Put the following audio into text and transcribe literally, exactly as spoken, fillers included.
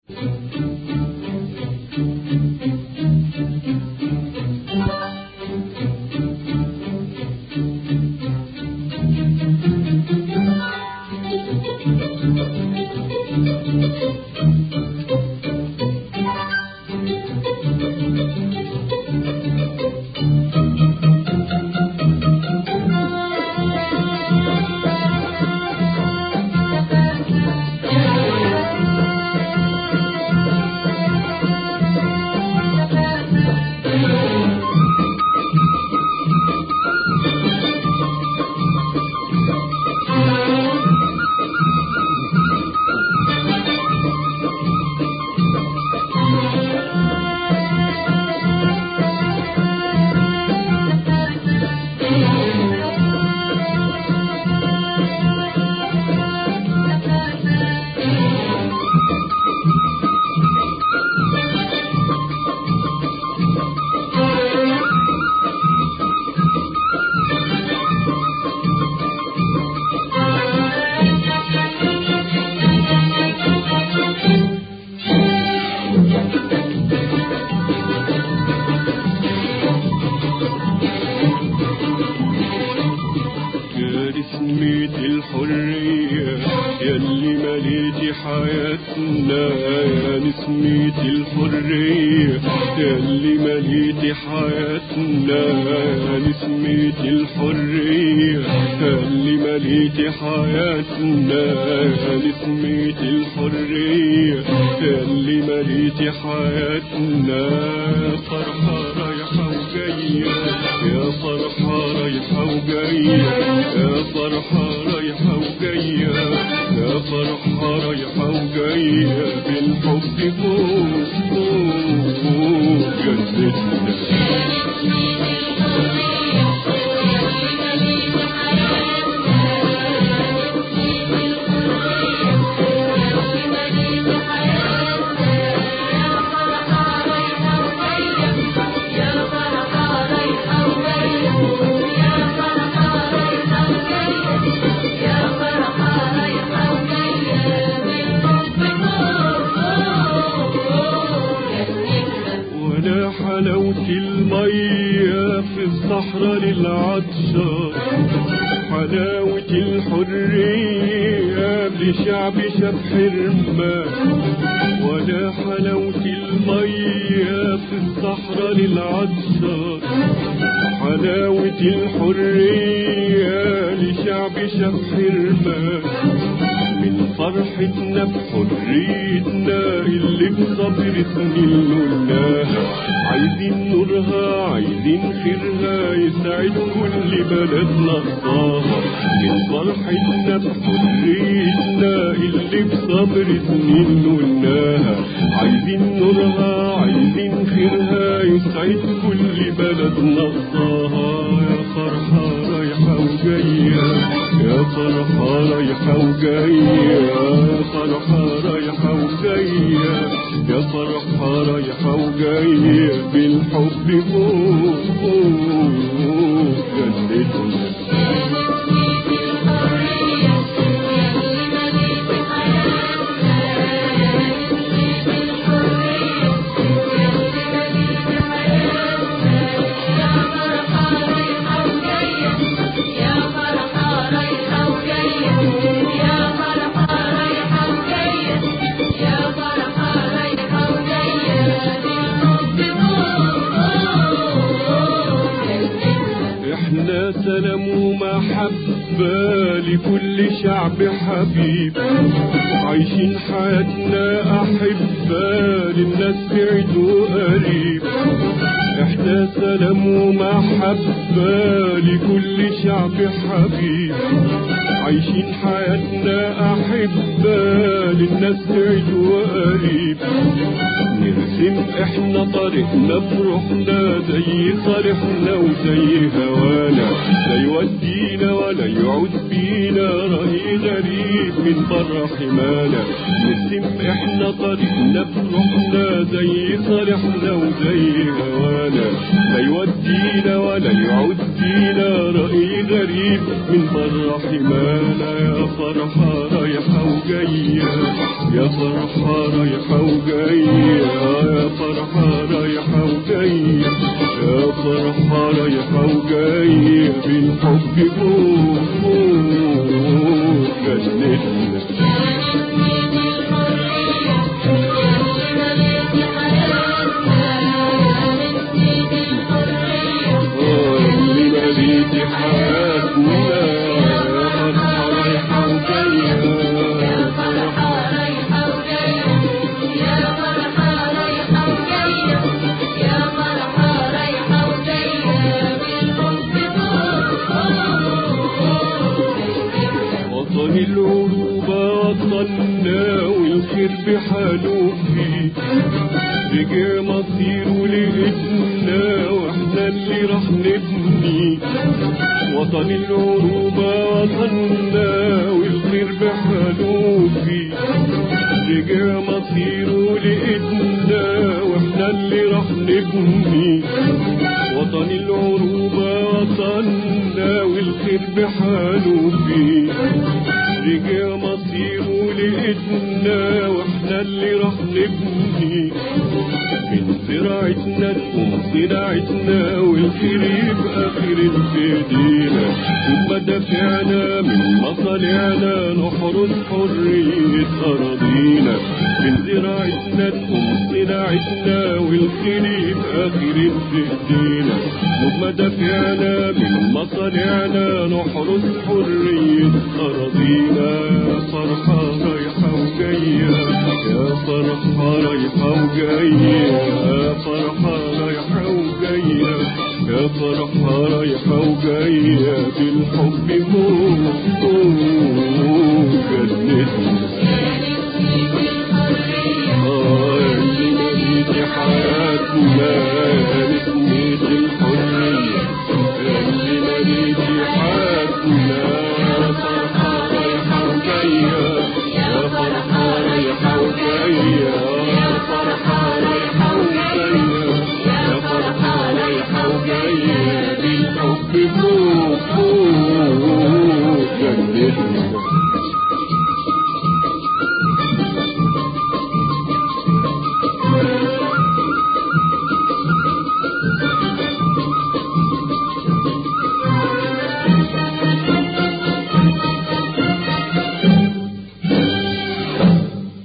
حياتنا يا نسمة الحرية ياللي مليتي حياتنا يا نسمة الحرية ياللي مليتي حياتنا يا نسمة الحرية ياللي مليتي حياتنا يا فرحة رايحة وجاية يا فرحة رايحة وجاية يا فرحة رايحة وجاية يا فرحة رايحة وجاية بالحب فوق فوق فوق جنتنا حلاوة المية في الصحراء للعطشان حلاوة الحرية لشعب شاف حرمان ولا حلاوة المية في الصحراء للعطشان حلاوة الحرية لشعب شاف حرمان من فرحتنا بحريتنا اللي بصبر سنين نولناها عايزين نورها عايزين خيرها يسعد كل بلد نصاها من فرحتنا بحريتنا اللي بصبر سنين نولناها عايزين نورها عايزين خيرها يسعد كل بلد نصاها يا فرحة رايحة وجاية يا فرحة رايحة وجاية يا فرحة رايحة وجاية يا فرحة رايحة وجاية بالحب فوق فوق جنتنا سلام ومحبة لكل شعب حبيب عايشين حياتنا أحبة للناس بعيد وقريب احنا سلام ومحبة لكل شعب حبيب عايشين حياتنا أحبة للناس بعيد وقريب نرسم احنا طريقنا بروحنا زي صالحنا وزي هوانا لا يودينا ولا يعود بينا رأي غريب من بره حمانا نرسم احنا طريقنا بروحنا زي صالحنا وزي هوانا لا يودينا ولا يعود بينا رأي غريب من بره حمانا يا فرحة رايحة وجاية يا فرحة رايحة وجاية بالحب فوق فوق جنتنا. اللي مليتي حياتنا يا فرحة رايحة وجاية، يا فرحة رايحة وجاية، يا فرحة رايحة وجاية، يا فرحة رايحة وجاية بالحب فوق. وطن العروبة وطننا والخير بحاله فيه، رجع مصيره لإيدنا واحنا اللي راح نبني. وطن العروبة وطننا والخير بحاله فيه، رجع مصيره لإيدنا واحنا اللي راح نبني. وطن العروبة وطننا والخير بحاله فيه، رجع مصيره لإيدنا واحنا اللي راح نبني. من زراعتنا تقوم صناعتنا والخير يبقى خير في ايدينا، وبمدافعنا من مصانعنا نحرس حرية أراضينا. من زراعتنا تقوم صناعتنا والخير يبقى خير في ايدينا، وبمدافعنا من مصانعنا نحرس حرية أراضينا. فرحة رايحة وجاية، يا فرحة رايحة وجاية، يا فرحة رايحة وجاية، يا فرحة رايحة وجاية بالحب فوق فوق جنتنا.